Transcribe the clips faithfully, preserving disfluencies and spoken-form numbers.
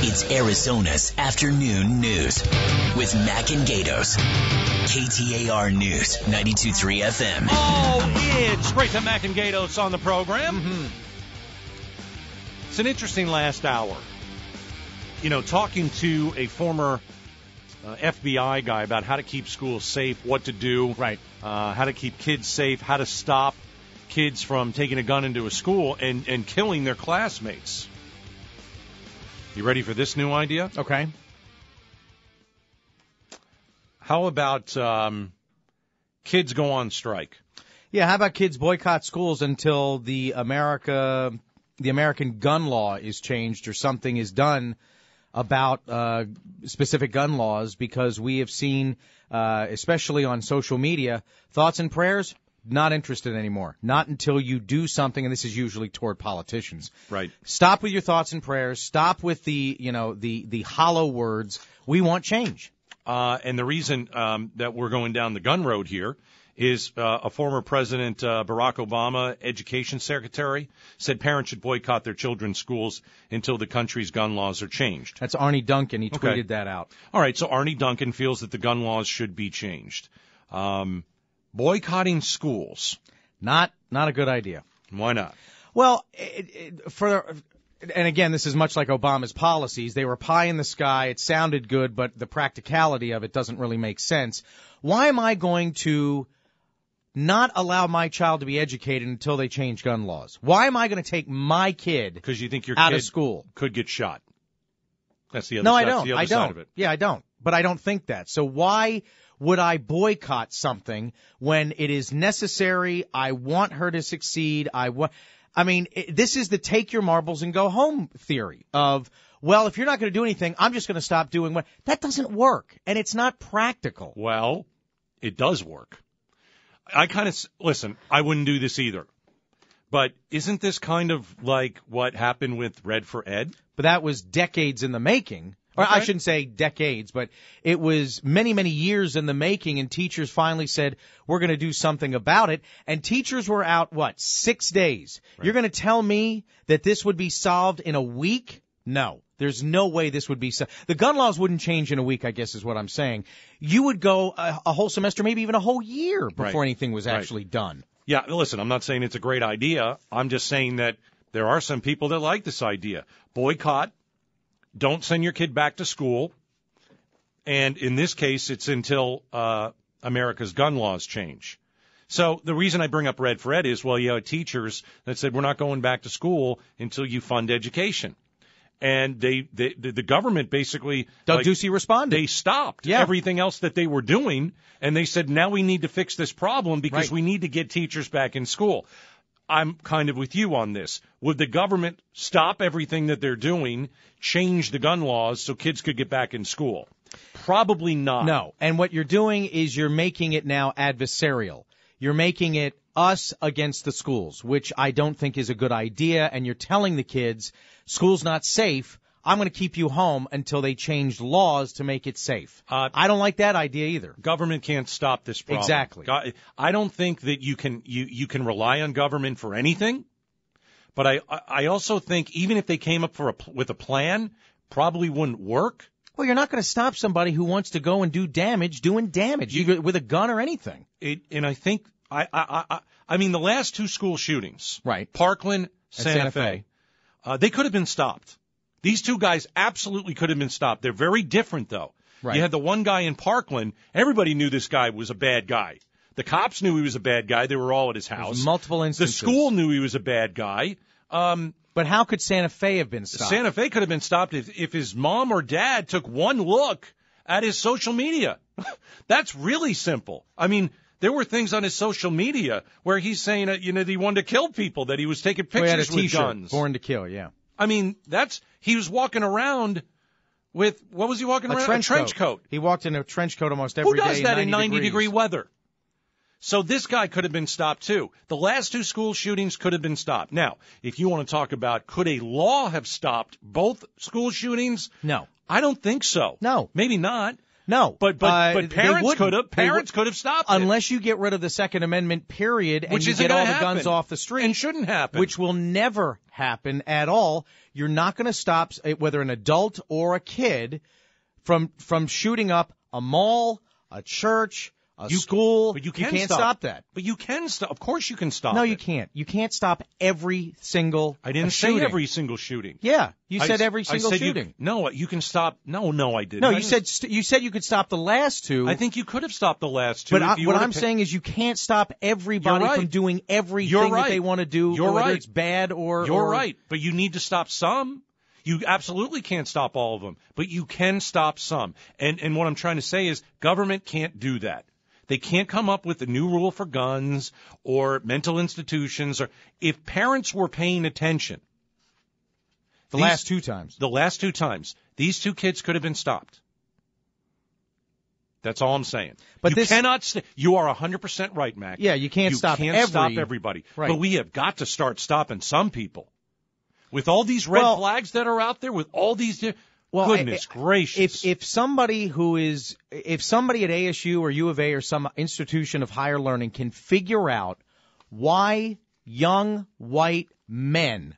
It's Arizona's afternoon news with Mac and Gatos. K T A R News, ninety-two point three F M. Oh, it's great to Mac and Gatos on the program. Mm-hmm. It's an interesting last hour. You know, talking to a former uh, F B I guy about how to keep schools safe, what to do, right? Uh, how to keep kids safe, how to stop kids from taking a gun into a school and, and killing their classmates. You ready for this new idea? Okay. How about um, kids go on strike? Yeah, how about kids boycott schools until the America, the American gun law is changed or something is done about uh, specific gun laws, because we have seen, uh, especially on social media, thoughts and prayers, not interested anymore. Not until you do something, and this is usually toward politicians. Right. Stop with your thoughts and prayers. Stop with the, you know, the, the hollow words. We want change. Uh, and the reason um, that we're going down the gun road here is uh, a former President uh, Barack Obama, education secretary, said parents should boycott their children's schools until the country's gun laws are changed. That's Arnie Duncan. He tweeted Okay. that out. All right, so Arnie Duncan feels that the gun laws should be changed. Um, boycotting schools. Not not a good idea. Why not? Well, it, it, for and again, this is much like Obama's policies. They were pie in the sky. It sounded good, but the practicality of it doesn't really make sense. Why am I going to not allow my child to be educated until they change gun laws? Why am I going to take my kid Because you think your out kid of school could get shot. That's the other, no, I that's don't. the other I side don't. of it. Yeah, I don't. But I don't think that. So why would I boycott something when it is necessary? I want her to succeed. I want. I mean, it, this is the take your marbles and go home theory of, well, if you're not going to do anything, I'm just going to stop doing what. That doesn't work, and it's not practical. Well, it does work. I kind of, listen, I wouldn't do this either. But isn't this kind of like what happened with Red for Ed? But that was decades in the making. Or Okay. I shouldn't say decades, but it was many, many years in the making, and teachers finally said, we're going to do something about it. And teachers were out, what, six days? Right. You're going to tell me that this would be solved in a week? No. There's no way this would be solved. The gun laws wouldn't change in a week, I guess is what I'm saying. You would go a, a whole semester, maybe even a whole year before Right. anything was Right. actually done. Yeah, listen, I'm not saying it's a great idea. I'm just saying that there are some people that like this idea. Boycott. Don't send your kid back to school. And in this case, it's until uh, America's gun laws change. So the reason I bring up Red for Ed is, well, you had teachers that said, we're not going back to school until you fund education. And they, they the government basically, Doug like, Ducey responded. They stopped Yeah. everything else that they were doing, and they said, now we need to fix this problem because Right. we need to get teachers back in school. I'm kind of with you on this. Would the government stop everything that they're doing, change the gun laws so kids could get back in school? Probably not. No. And what you're doing is you're making it now adversarial. You're making it us against the schools, which I don't think is a good idea. And you're telling the kids, school's not safe. I'm going to keep you home until they change laws to make it safe. Uh, I don't like that idea either. Government can't stop this problem. Exactly. Go- I don't think that you can you, you can rely on government for anything. But I I also think even if they came up for a, with a plan, probably wouldn't work. Well, you're not going to stop somebody who wants to go and do damage doing damage you, with a gun or anything. It, and I think I, I I I mean the last two school shootings, Right. Parkland, Santa, Santa Fe, Fe. Uh, they could have been stopped. These two guys absolutely could have been stopped. They're very different, though. Right. You had the one guy in Parkland. Everybody knew this guy was a bad guy. The cops knew he was a bad guy. They were all at his house. Multiple The instances. school knew he was a bad guy. Um, But how could Santa Fe have been stopped? Santa Fe could have been stopped if, if his mom or dad took one look at his social media. That's really simple. I mean, there were things on his social media where he's saying, uh, you know, that he wanted to kill people, that he was taking We had a pictures with T-shirt, guns. Born to Kill, yeah. I mean, that's he was walking around with what was he walking A around? trench, a trench coat. He walked in a trench coat almost every Who day. does that in ninety degrees. degree weather? So this guy could have been stopped too. The last two school shootings could have been stopped. Now, if you want to talk about could a law have stopped both school shootings? No. I don't think so. No. Maybe not. No, but but uh, but parents could have parents would, could have stopped it. Unless you get rid of the Second Amendment, period, and which you get all the happen. guns off the street, and shouldn't happen, which will never happen at all. You're not going to stop whether an adult or a kid from from shooting up a mall, a church, a you, school. But you, can you can't stop. stop that. But you can stop. Of course, you can stop. No, it. you can't. You can't stop every single. I didn't shooting. say every single shooting. Yeah, you I, said every single I said shooting. You, no, you can stop. No, no, I didn't. No, I you didn't. said st- you said you could stop the last two. I think you could have stopped the last two. But if I, you what were I'm to saying is you can't stop everybody right. from doing everything You're right. that they want to do, You're whether right. it's bad or. You're or, right, but you need to stop some. You absolutely can't stop all of them, but you can stop some. And and what I'm trying to say is government can't do that. They can't come up with a new rule for guns or mental institutions. Or if parents were paying attention, the these, last two times, the last two times, these two kids could have been stopped. That's all I'm saying. But you this, cannot. St- you are one hundred percent right, Mac. Yeah, you can't you stop. Can't every, stop everybody. Right. But we have got to start stopping some people. With all these red well, flags that are out there, with all these. Di- Well, Goodness I, gracious! If if somebody who is if somebody at A S U or U of A or some institution of higher learning can figure out why young white men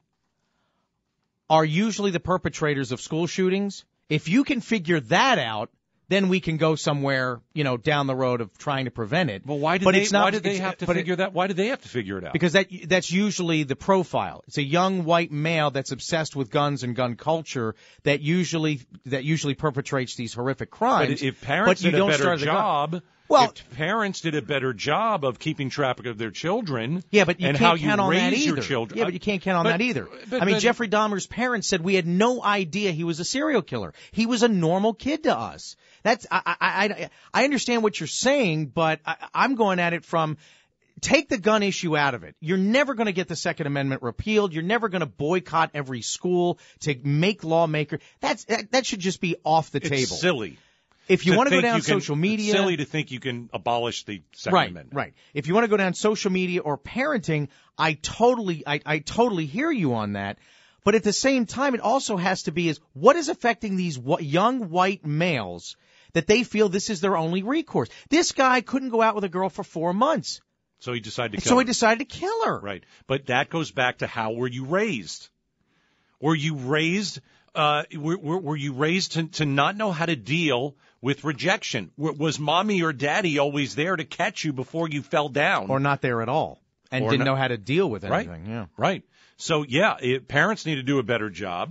are usually the perpetrators of school shootings, if you can figure that out, then we can go somewhere, you know, down the road of trying to prevent it. Well, why did but they? it's not, why did they have to figure it, that? Why did they have to figure it out? Because that that's usually the profile. It's a young white male that's obsessed with guns and gun culture that usually that usually perpetrates these horrific crimes. But if parents but you did don't a better start the job, gun. Well, if parents did a better job of keeping track of their children, yeah, but you and can't how count you on raise that either. your children, yeah, but you can't count on but, that either. But, I mean, but, Jeffrey Dahmer's parents said we had no idea he was a serial killer. He was a normal kid to us. That's I I I, I understand what you're saying, but I, I'm going at it from. Take the gun issue out of it. You're never going to get the Second Amendment repealed. You're never going to boycott every school to make lawmaker. That's that, that should just be off the it's table. Silly. If you want to go think down you can- social media, it's silly to think you can abolish the Second right, Amendment. right. If you want to go down social media or parenting, I totally, I, I totally hear you on that. But at the same time, it also has to be is what is affecting these wh- young white males that they feel this is their only recourse. This guy couldn't go out with a girl for four months. So he decided to kill So her. he decided to kill her. Right. But that goes back to how were you raised? Were you raised uh were, were, were you raised to, to not know how to deal with rejection? W- was mommy or daddy always there to catch you before you fell down? Or not there at all. And Or didn't not- know how to deal with Right. anything. Yeah. Right. So yeah, it, parents need to do a better job.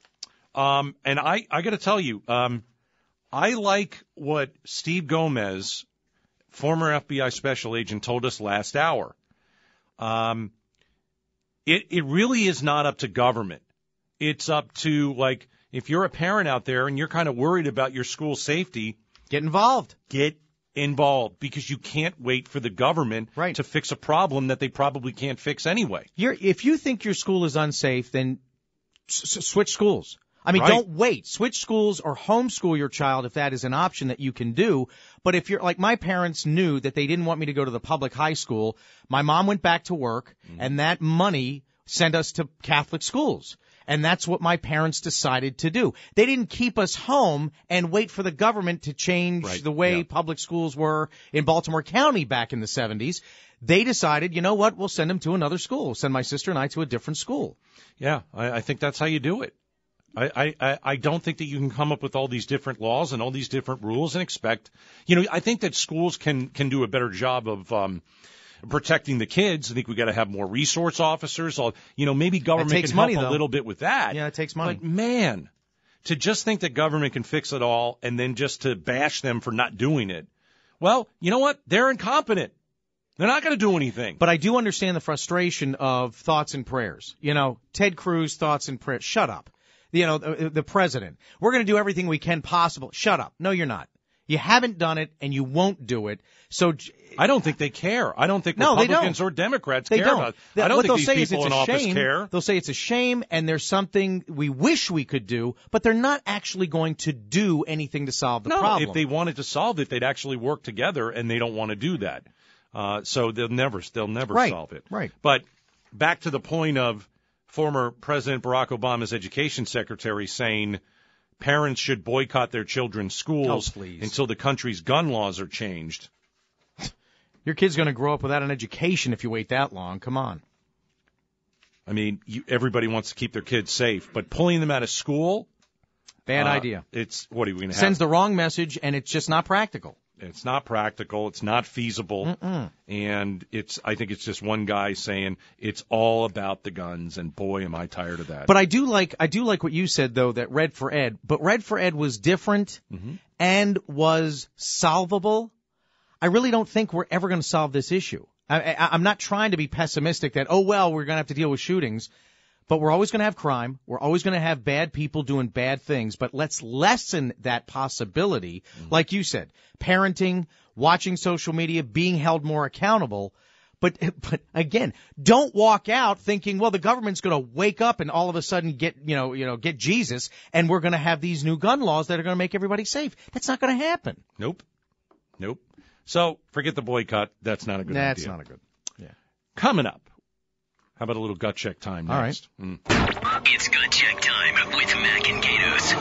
Um and I I got to tell you, um I like what Steve Gomez, former F B I special agent, told us last hour. Um, it it really is not up to government. It's up to, like, if you're a parent out there and you're kind of worried about your school safety, Get involved. get involved, because you can't wait for the government Right. to fix a problem that they probably can't fix anyway. You're, if you think your school is unsafe, then s- s- switch schools. I mean, Right. don't wait. Switch schools or homeschool your child if that is an option that you can do. But if you're like my parents knew that they didn't want me to go to the public high school, my mom went back to work, Mm-hmm. and that money sent us to Catholic schools. And that's what my parents decided to do. They didn't keep us home and wait for the government to change Right. the way Yeah. public schools were in Baltimore County back in the seventies. They decided, you know what, we'll send them to another school. We'll send my sister and I to a different school. Yeah, I, I think that's how you do it. I, I, I don't think that you can come up with all these different laws and all these different rules and expect, you know, I think that schools can, can do a better job of, um, protecting the kids. I think we got to have more resource officers. I'll- You know, maybe government takes can money, help though. a little bit with that. Yeah, it takes money. But man, to just think that government can fix it all and then just to bash them for not doing it. Well, you know what? They're incompetent. They're not going to do anything. But I do understand the frustration of thoughts and prayers. You know, Ted Cruz, thoughts and prayers. Shut up. You know, the, the president. We're going to do everything we can possible. Shut up. No, you're not. You haven't done it, and you won't do it. So I don't think they care. I don't think No, they Republicans don't. or Democrats they care don't. about it. The- I don't what think they'll these say is people it's in a office shame. care. They'll say it's a shame, and there's something we wish we could do, but they're not actually going to do anything to solve the no, problem. if they wanted to solve it, they'd actually work together, and they don't want to do that. Uh, so they'll never, they'll never Right, solve it. right. But back to the point of former President Barack Obama's education secretary saying parents should boycott their children's schools Oh, please. until the country's gun laws are changed. Your kid's going to grow up without an education if you wait that long. Come on. I mean, you, everybody wants to keep their kids safe, but pulling them out of school, Bad uh, idea. It's what are we going to have? Sends the wrong message, and it's just not practical. It's not practical. It's not feasible. Mm-mm. And it's, I think it's just one guy saying it's all about the guns. And boy, am I tired of that. But I do like, I do like what you said though, that Red for Ed, but Red for Ed was different mm-hmm. and was solvable. I really don't think we're ever going to solve this issue. I, I, I'm not trying to be pessimistic that, oh, well, we're going to have to deal with shootings. But we're always going to have crime. We're always going to have bad people doing bad things. But let's lessen that possibility. Mm-hmm. Like you said, parenting, watching social media, being held more accountable. But, but again, don't walk out thinking, well, the government's going to wake up and all of a sudden get, you know, you know, get Jesus, and we're going to have these new gun laws that are going to make everybody safe. That's not going to happen. Nope. Nope. So forget the boycott. That's not a good That's idea. not a good. Yeah. Coming up. How about a little gut check time next? All right. Mm. It's gut check time with Mac and Gatos.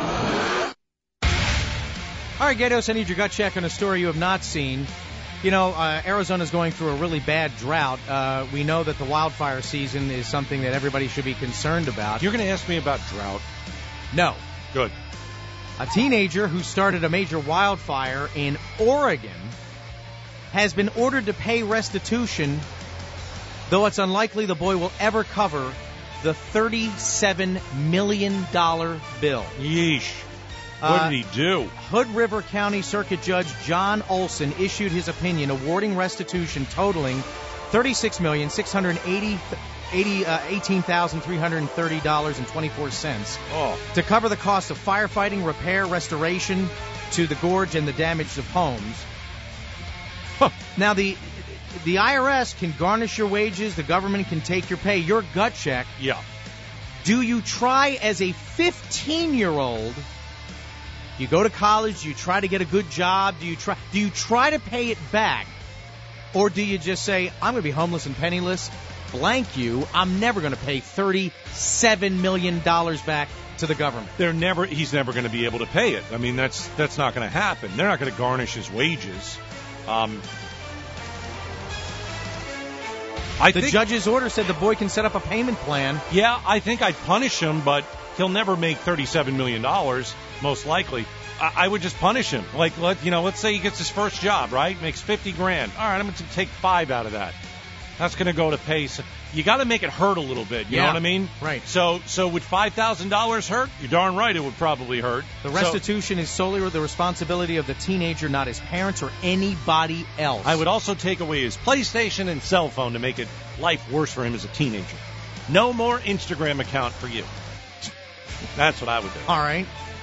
All right, Gatos, I need your gut check on a story you have not seen. You know, uh, Arizona's going through a really bad drought. Uh, we know that the wildfire season is something that everybody should be concerned about. You're going to ask me about drought? No. Good. A teenager who started a major wildfire in Oregon has been ordered to pay restitution, though it's unlikely the boy will ever cover the thirty-seven million dollars bill. Yeesh. What Uh, did he do? Hood River County Circuit Judge John Olson issued his opinion awarding restitution totaling thirty-six million six hundred eighteen thousand three hundred thirty dollars and twenty-four cents Oh. to cover the cost of firefighting, repair, restoration to the gorge and the damage of homes. Huh. Now, the the I R S can garnish your wages. The government can take your pay. Your gut check. Yeah. Do you try as a fifteen-year-old? You go to college. You try to get a good job. Do you try? Do you try to pay it back, or do you just say, "I'm going to be homeless and penniless"? Blank you. I'm never going to pay thirty-seven million dollars back to the government. They're never. He's never going to be able to pay it. I mean, that's that's not going to happen. They're not going to garnish his wages. Um, I the think, judge's order said the boy can set up a payment plan. Yeah, I think I'd punish him, but he'll never make thirty-seven million dollars, most likely. I, I would just punish him. Like, let you know, let's say he gets his first job, right? Makes fifty grand. All right, I'm going to take five out of that. That's going to go to pay. So you got to make it hurt a little bit. You Yeah, know what I mean? right. So, so would five thousand dollars hurt? You're darn right it would probably hurt. The So- restitution is solely the responsibility of the teenager, not his parents or anybody else. I would also take away his PlayStation and cell phone to make it life worse for him as a teenager. No more Instagram account for you. That's what I would do. All right.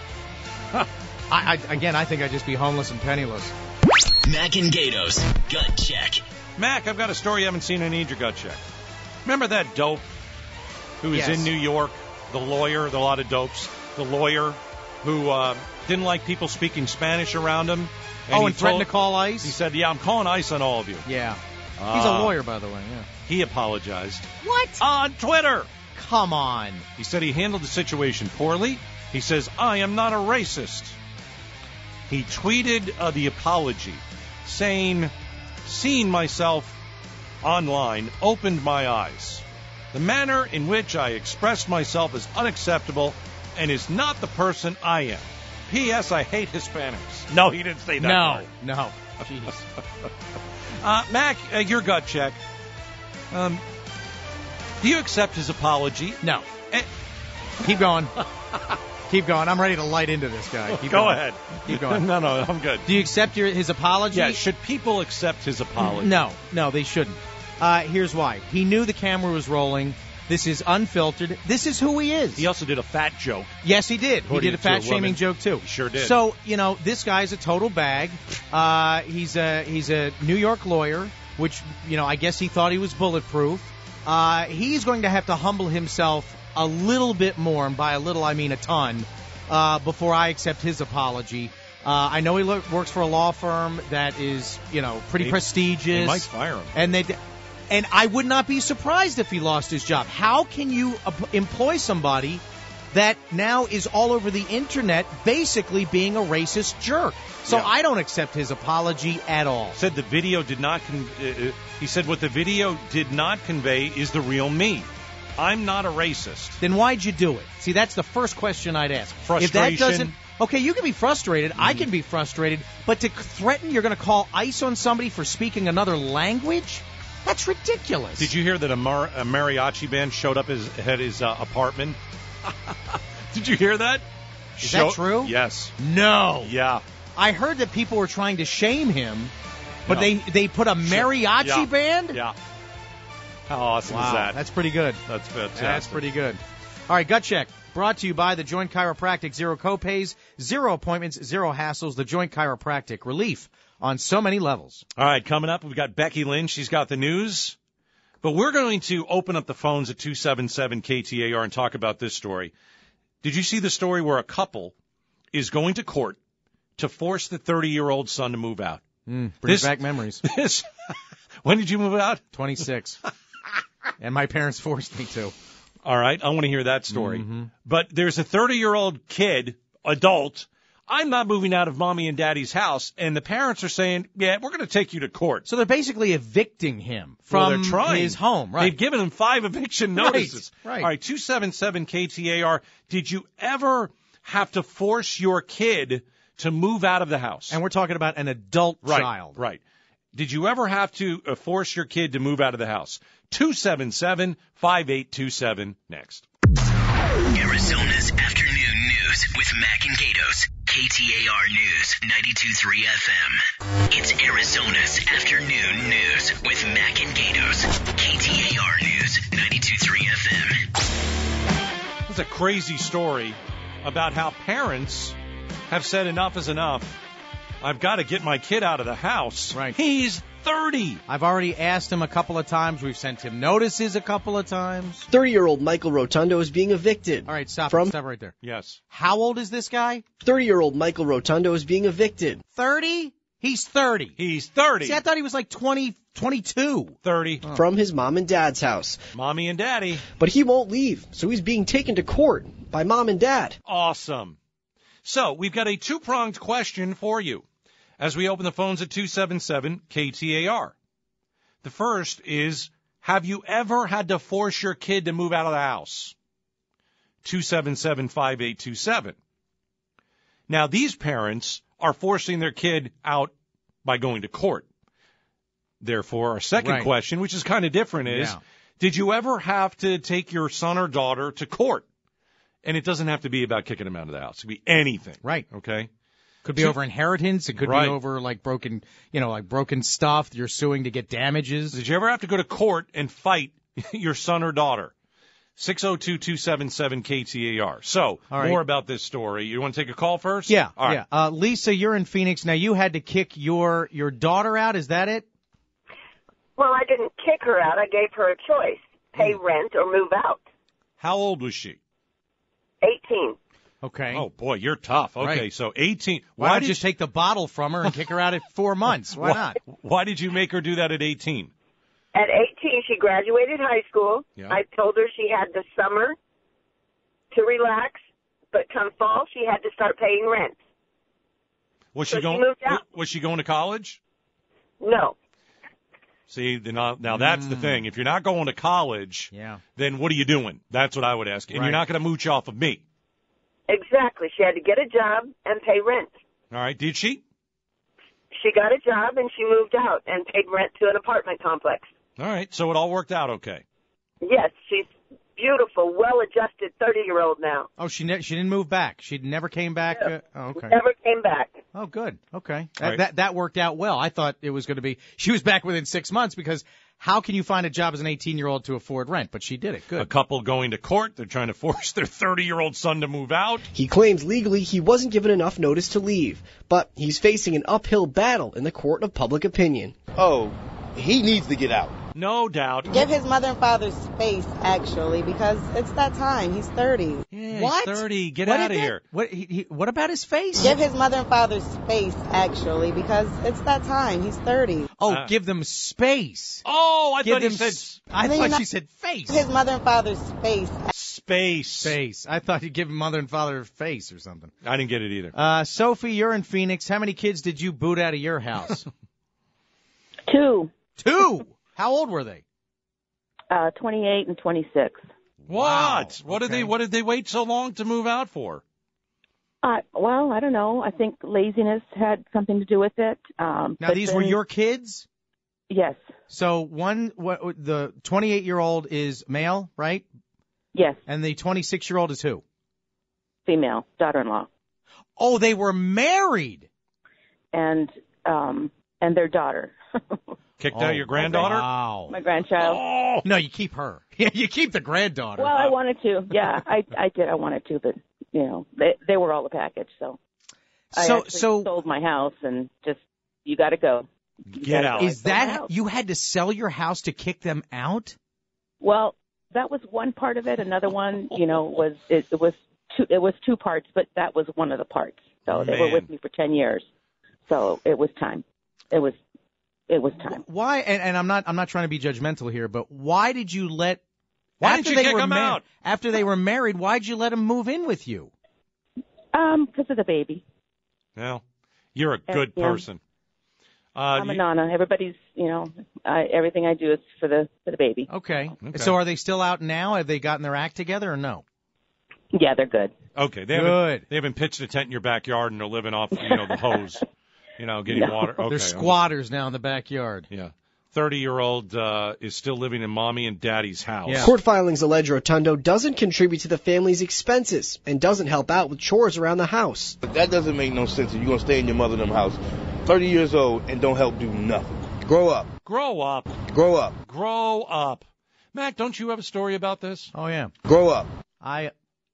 I, I, again, I think I'd just be homeless and penniless. Mac and Gatos, gut check. Mac, I've got a story you haven't seen. I need your gut check. Remember that dope who was Yes. in New York, the lawyer, there are a lot of dopes, the lawyer who uh, didn't like people speaking Spanish around him. oh, he and threatened told- to call ICE? He said, yeah, I'm calling ICE on all of you. Yeah. He's Ah. a lawyer, by the way, yeah. He apologized. What? On Twitter. Come on. He said he handled the situation poorly. He says, I am not a racist. He tweeted uh, the apology, saying, seeing myself online opened my eyes. The manner in which I expressed myself is unacceptable and is not the person I am. P S. I hate Hispanics. No, he didn't say that. No. part. No. Jeez. Uh, Mac, uh, your gut check. Um, do you accept his apology? No. Eh, Keep going. Keep going. I'm ready to light into this guy. Keep Go going. ahead. Keep going. no, no, I'm good. Do you accept your, his apology? Yeah, should people accept his apology? No, no, they shouldn't. Uh, here's why. He knew the camera was rolling. This is unfiltered. This is who he is. He also did a fat joke. Yes, he did. He According did a to a fat shaming woman. joke too. He sure did. So you know, this guy's a total bag. Uh, he's a he's a New York lawyer, which you know I guess he thought he was bulletproof. Uh, he's going to have to humble himself a little bit more, and by a little I mean a ton, uh, before I accept his apology. Uh, I know he lo- works for a law firm that is you know pretty They- prestigious. They might fire him. And they, and I would not be surprised if he lost his job. How can you ap- employ somebody that now is all over the internet basically being a racist jerk. So Yeah. I don't accept his apology at all. Said the video did not. Con- uh, he said what the video did not convey is the real me. I'm not a racist. Then why'd you do it? See, that's the first question I'd ask. If that Frustration. doesn't, okay, you can be frustrated. I can be frustrated, but to threaten you're going to call ICE on somebody for speaking another language, that's ridiculous. Did you hear that a, mar- a mariachi band showed up his, at his uh, apartment? Did you hear that? Is that true? Yes. No. Yeah. I heard that people were trying to shame him, but No. they they put a mariachi Yeah. band. Yeah. How awesome Wow, is that? that's pretty good. That's fantastic. That's pretty good. All right, Gut Check, brought to you by The Joint Chiropractic. Zero copays, zero appointments, zero hassles. The Joint Chiropractic. Relief on so many levels. All right, coming up, we've got Becky Lynn. She's got the news. But we're going to open up the phones at two seven seven K T A R and talk about this story. Did you see the story where a couple is going to court to force the thirty-year-old son to move out? Mm, brings This- back memories. This, when did you move out? twenty-six. And my parents forced me to. All right, I want to hear that story. Mm-hmm. But there's a thirty-year-old kid, adult. I'm not moving out of mommy and daddy's house, and the parents are saying, yeah, we're going to take you to court. So they're basically evicting him Well, from they're trying. his home, right? They've given him five eviction Right, notices. right. All right, two seven seven K T A R. Did you ever have to force your kid to move out of the house? And we're talking about an adult right, child. Right. Did you ever have to uh, force your kid to move out of the house? two seven seven five eight two seven next. Arizona's afternoon news with Mac and Gatos. K T A R News, ninety-two point three F M. It's Arizona's afternoon news with Mac and Gatos. K T A R News, ninety-two point three F M. It's a crazy story about how parents have said enough is enough. I've got to get my kid out of the house. Right. He's thirty. I've already asked him a couple of times. We've sent him notices a couple of times. thirty-year-old Michael Rotundo is being evicted. All right, stop. From Stop right there. Yes. How old is this guy? thirty-year-old Michael Rotundo is being evicted. thirty? He's thirty. He's thirty. See, I thought he was like twenty, twenty-two. thirty. From his mom and dad's house. Mommy and daddy. But he won't leave, so he's being taken to court by mom and dad. Awesome. So we've got a two-pronged question for you as we open the phones at two seven seven K T A R. The first is, have you ever had to force your kid to move out of the house? two seven seven five eight two seven. Now, these parents are forcing their kid out by going to court. Therefore, our second Right. question, which is kind of different, is, Yeah. did you ever have to take your son or daughter to court? And it doesn't have to be about kicking them out of the house. It could be anything. Right. Okay? Could be So- over inheritance. It could Right. be over like broken, you know, like broken stuff. You're suing to get damages. Did you ever have to go to court and fight your son or daughter? six oh two, two seven seven K T A R. So, All right. more about this story. You want to take a call first? Yeah, All right. yeah. Uh, Lisa, you're in Phoenix. Now, you had to kick your, your daughter out. Is that it? Well, I didn't kick her out. I gave her a choice, pay rent or move out. How old was she? eighteen. Okay. Oh, boy, you're tough. Okay, Right. so eighteen. Why Why not did just take the bottle from her and kick her out at four months? Why not? Why did you make her do that at eighteen? At eighteen, she graduated high school. Yeah. I told her she had the summer to relax, but come fall, she had to start paying rent. Was So she she going? moved out. Was she going to college? No. See, then now, now that's Mm. the thing. If you're not going to college, Yeah. then what are you doing? That's what I would ask. And Right. you're not going to mooch off of me. Exactly. She had to get a job and pay rent. All right, did she? She got a job and she moved out and paid rent to an apartment complex. All right, so it all worked out okay. Yes, she's beautiful, well-adjusted thirty-year-old now. Oh, she ne- she didn't move back. She never came back. Uh, oh, okay. Never came back. Oh, good. Okay. That, Right. that that worked out well. I thought it was going to be she was back within six months because how can you find a job as an eighteen-year-old to afford rent? But she did it. A Good. couple going to court. They're trying to force their thirty-year-old son to move out. He claims legally he wasn't given enough notice to leave, but he's facing an uphill battle in the court of public opinion. Oh, he needs to get out. No doubt. Give his mother and father space, actually, because it's that time. He's thirty. Yeah, What? He's thirty. Get What out is of that? here. What? He, he, what about his face? Give his mother and father space, actually, because it's that time. He's thirty. Oh, Uh, give them space. Oh, I Give thought he them said s- I Then thought you're not- she said face. Give his mother and father space. space. Face. I thought you'd give mother and father face or something. I didn't get it either. Uh, Sophie, you're in Phoenix. How many kids did you boot out of your house? Two, Two. How old were they? uh, twenty-eight and twenty-six. What? Wow. What did Okay. they? What did they wait so long to move out for? Uh, well, I don't know. I think laziness had something to do with it. Um, Now, but these then- were your kids? Yes, So one, what, the twenty-eight-year-old is male, right? yes, And the twenty-six-year-old is who? female, daughter-in-law, Oh, they were married. and um, and their daughter, Kicked Oh, out your granddaughter? Wow. my grandchild. Oh, No, you keep her. Yeah, you keep the granddaughter. Well, I wanted to. Yeah, I I did. I wanted to, but you know, they they were all a package. So I So- actually so- sold my house and just you got to go. You Get gotta out. go. I Is sold my that house. you had to sell your house to kick them out? Well, that was one part of it. Another one, you know, was it, it was two. It was two parts, but that was one of the parts. So they were Man. with me for ten years. So it was time. It was it was time. Why? And, and I'm not. I'm not trying to be judgmental here, but why did you let? Why after didn't you they kick were them mar- out? After they were married, why'd you let them move in with you? Um, because of the baby. well, you're a Uh, good yeah. person. Uh, I'm a you- nana. Everybody's, you know, I, everything I do is for the for the baby. Okay. Okay. So are they still out now? Have they gotten their act together or no? Yeah, they're good. okay, they Good. haven't they haven't pitched a tent in your backyard and they're living off you know the hose, you know, getting No. water. Okay, They're squatters now in the backyard. Yeah, thirty-year-old uh, is still living in mommy and daddy's house. Yeah. Court filings allege Rotundo doesn't contribute to the family's expenses and doesn't help out with chores around the house. That doesn't make no sense if you're going to stay in your mother and them house, thirty years old, and don't help do nothing. Grow up. Grow up. Grow up. Grow up. Mac, don't you have a story about this? Oh yeah. Grow up. I.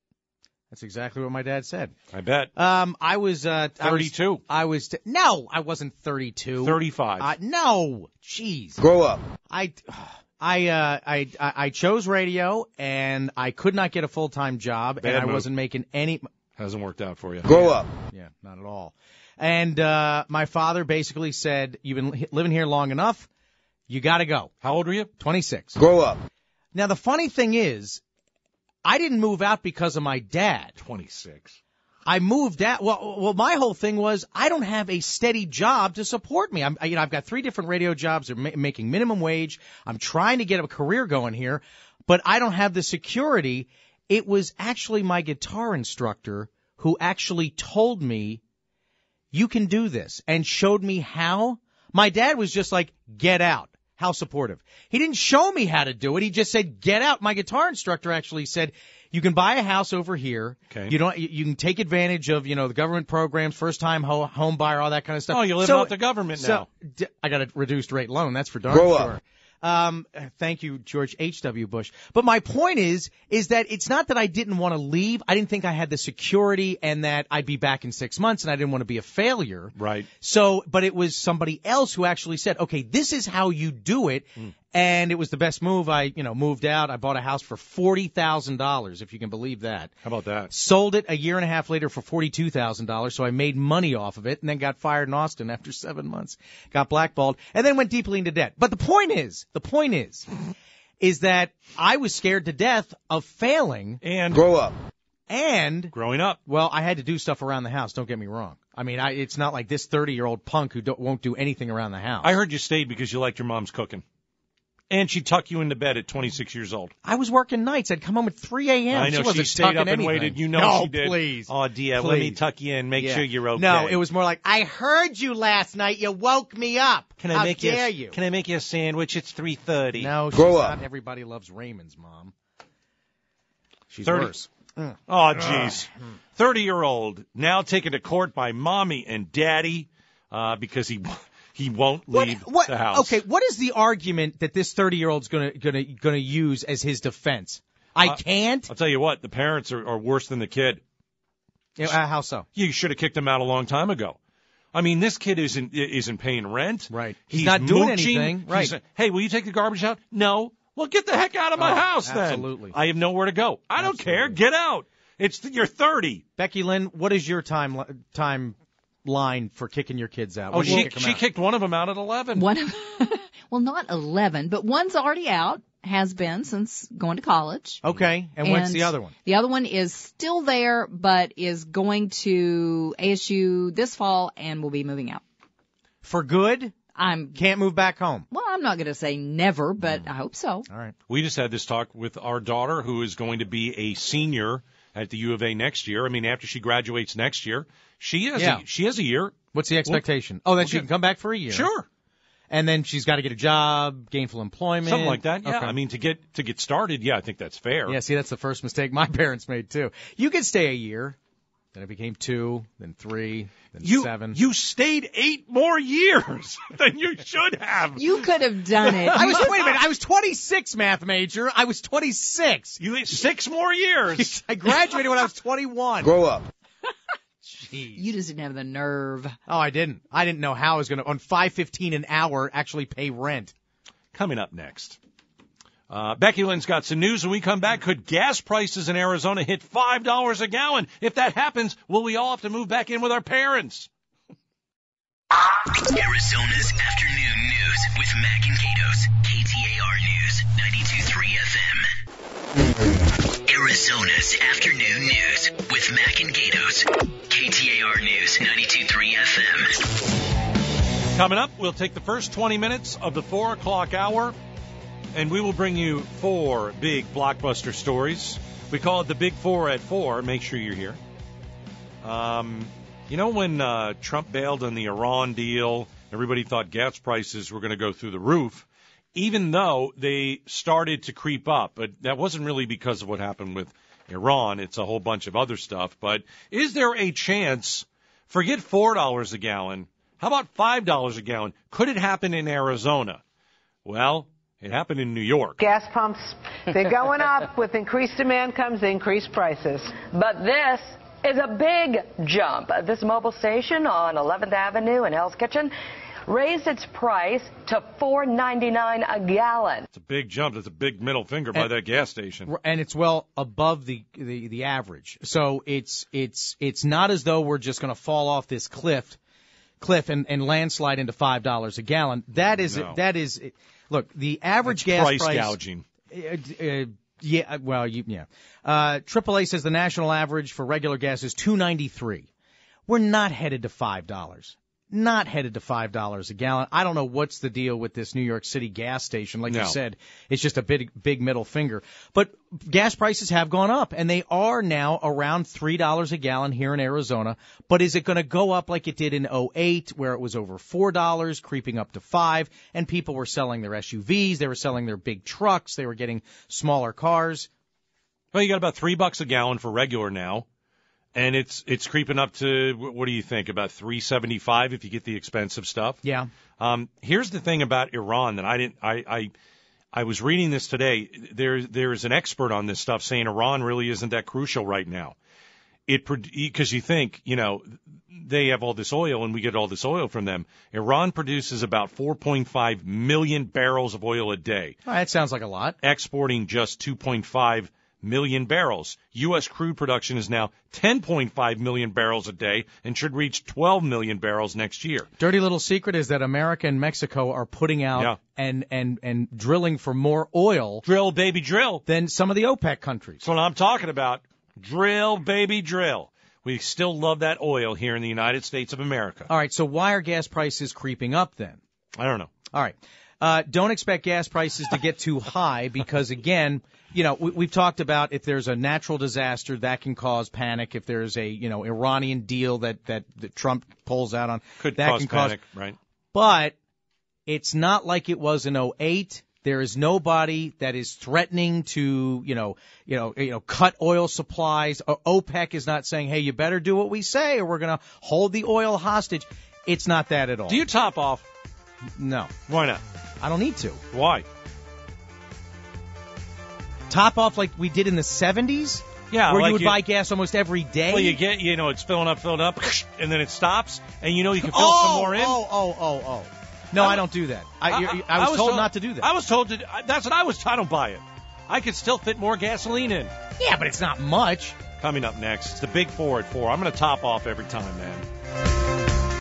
That's exactly what my dad said. I bet. Um, I was uh, I was- thirty-two. I was t- no, I wasn't thirty-two. thirty-five. Uh, no, jeez. Grow up. I, I, uh, I, I I chose radio, and I could not get a full time job, Bad and I move. wasn't making any. Hasn't worked out for you. Grow up. Yeah, not at all. And uh, my father basically said, "You've been li- living here long enough. You got to go." How old were you? twenty-six. Grow up. Now the funny thing is, I didn't move out because of my dad. twenty-six. I moved out. Well, well, my whole thing was I don't have a steady job to support me. I'm, you know, I've got three different radio jobs. They're ma- making minimum wage. I'm trying to get a career going here, but I don't have the security. It was actually my guitar instructor who actually told me, you can do this, and showed me how. My dad was just like, get out. How supportive. He didn't show me how to do it. He just said, get out. My guitar instructor actually said, you can buy a house over here. Okay. You don't, you, you can take advantage of, you know, the government programs, first time ho- home buyer, all that kind of stuff. Oh, you're living So- off the government so, now. d- I got a reduced rate loan. That's for darn Grow sure. up. Um, thank you, George H W. Bush. But my point is, is that it's not that I didn't want to leave. I didn't think I had the security and that I'd be back in six months and I didn't want to be a failure. Right. So, but it was somebody else who actually said, okay, this is how you do it. Mm. And it was the best move. I, you know, moved out. I bought a house for forty thousand dollars, if you can believe that. How about that? Sold it a year and a half later for forty-two thousand dollars, so I made money off of it, and then got fired in Austin after seven months. Got blackballed, and then went deeply into debt. But the point is, the point is, is that I was scared to death of failing, And Grow up. and, growing up. well, I had to do stuff around the house, don't get me wrong. I mean, I, it's not like this thirty-year-old punk who don't, won't do anything around the house. I heard you stayed because you liked your mom's cooking. And she'd tuck you into bed at twenty-six years old. I was working nights. I'd come home at three a.m. I know she, she, wasn't stayed tucking up and anything. waited. You know no, she did. please. Oh, dear, let me Please. tuck you in, make Yeah. sure you're okay. No, it was more like, I heard you last night. You woke me up. Can I How make dare you? you? Can I make you a sandwich? It's three thirty. No, she's Grow not. up. Everybody loves Raymond's mom. She's thirty worse. Oh, jeez. thirty-year-old now taken to court by mommy and daddy uh, because he he won't What, leave what, the house. Okay, what is the argument that this thirty-year-old's gonna gonna gonna use as his defense? I Uh, can't. I'll tell you what, the parents are, are worse than the kid. Yeah, uh, how so? You should have kicked him out a long time ago. I mean, this kid isn't isn't paying rent. Right. He's, He's not doing mooching. anything. Right. He's, hey, will you take the garbage out? No. Well, get the heck out of my oh, house then. Absolutely. I have nowhere to go. I don't Absolutely. care. Get out. It's you're thirty. Becky Lynn, what is your time time line for kicking your kids out? Oh, When do you she kick 'em she out? kicked one of them out at eleven. One of, well, not eleven, but one's already out, has been since going to college. Okay, and, and what's the other one? The other one is still there, but is going to A S U this fall and will be moving out. For good? I'm Can't move back home. Well, I'm not going to say never, but I hope so. All right. We just had this talk with our daughter, who is going to be a senior at the U of A next year. I mean, after she graduates next year, she has Yeah. a, she has a year. What's the expectation? Oh, that she okay. can come back for a year. Sure. And then she's got to get a job, gainful employment. Something like that, yeah. Okay. I mean, to get to get started, yeah, I think that's fair. Yeah, see, that's the first mistake my parents made, too. You could stay a year. Then it became two, then three, then you, seven. You stayed eight more years than you should have. You could have done it. I was, wait a minute, I was twenty-six, math major. I was twenty-six. You had six more years. I graduated when I was twenty-one. Grow up. Jeez. You just didn't have the nerve. Oh, I didn't. I didn't know how I was going to, on five fifteen an hour, actually pay rent. Coming up next. Uh, Becky Lynn's got some news. When we come back, could gas prices in Arizona hit five dollars a gallon? If that happens, will we all have to move back in with our parents? Arizona's afternoon news with Mac and Gatos. K T A R News, ninety-two point three F M. Arizona's afternoon news with Mac and Gatos. K T A R News, ninety-two point three F M. Coming up, we'll take the first twenty minutes of the four o'clock hour, and we will bring you four big blockbuster stories. We call it the Big Four at Four. Make sure you're here. Um, you know when uh, Trump bailed on the Iran deal, everybody thought gas prices were going to go through the roof, even though they started to creep up. But that wasn't really because of what happened with Iran. It's a whole bunch of other stuff. But is there a chance, forget four dollars a gallon, how about five dollars a gallon? Could it happen in Arizona? Well, it happened in New York. Gas pumps, they're going up. With increased demand comes increased prices. But this is a big jump. This mobile station on eleventh Avenue in Hell's Kitchen raised its price to four ninety-nine a gallon. It's a big jump. That's a big middle finger by And- that gas station. And it's well above the, the, the average. So it's, it's, it's not as though we're just going to fall off this cliff, cliff and, and landslide into five dollars a gallon. That is, No. that is, look, the average That's gas price price. gouging. Uh, uh, yeah, well, you, yeah. Uh, triple A says the national average for regular gas is two ninety-three. We're not headed to five dollars. Not headed to five dollars a gallon. I don't know what's the deal with this New York City gas station. Like No. you said, it's just a big, big middle finger. But gas prices have gone up, and they are now around three dollars a gallon here in Arizona. But is it going to go up like it did in oh eight, where it was over four dollars, creeping up to five, and people were selling their S U Vs, they were selling their big trucks, they were getting smaller cars? Well, you got about three bucks a gallon for regular now, and it's it's creeping up to, what do you think, about three seventy-five if you get the expensive stuff? Yeah. Um, here's the thing about Iran that I didn't I I, I was reading this today. There there's an expert on this stuff saying Iran really isn't that crucial right now. It because you think, you know, they have all this oil and we get all this oil from them. Iran produces about four point five million barrels of oil a day, Well, that sounds like a lot. exporting just two point five million barrels. U S crude production is now ten point five million barrels a day and should reach twelve million barrels next year. Dirty little secret is that America and Mexico are putting out Yeah. and, and, and drilling for more oil Drill, baby, drill. than some of the OPEC countries. That's what I'm talking about. Drill, baby, drill. We still love that oil here in the United States of America. All right, so why are gas prices creeping up then? I don't know. All right. Uh, don't expect gas prices to get too high because, again, you know, we, we've talked about if there's a natural disaster that can cause panic. If there's a, you know, Iranian deal that, that, that Trump pulls out on, Could that cause can panic, cause. right? But it's not like it was in oh eight. There is nobody that is threatening to, you know, you know, you know, cut oil supplies. O- OPEC is not saying, hey, you better do what we say or we're going to hold the oil hostage. It's not that at all. Do you top off? No. Why not? I don't need to. Why? Top off like we did in the seventies? Yeah, where like you would you- buy gas almost every day. Well, you get, you know, it's filling up, filling up, and then it stops, and you know you can fill oh, some more in. Oh, oh, oh, oh. No, I, don't do that. I, I, I was told not to do that. I was told to. That's what I was. I don't buy it. I could still fit more gasoline in. Yeah, but it's not much. Coming up next, it's the Big Four at four. I'm going to top off every time, man.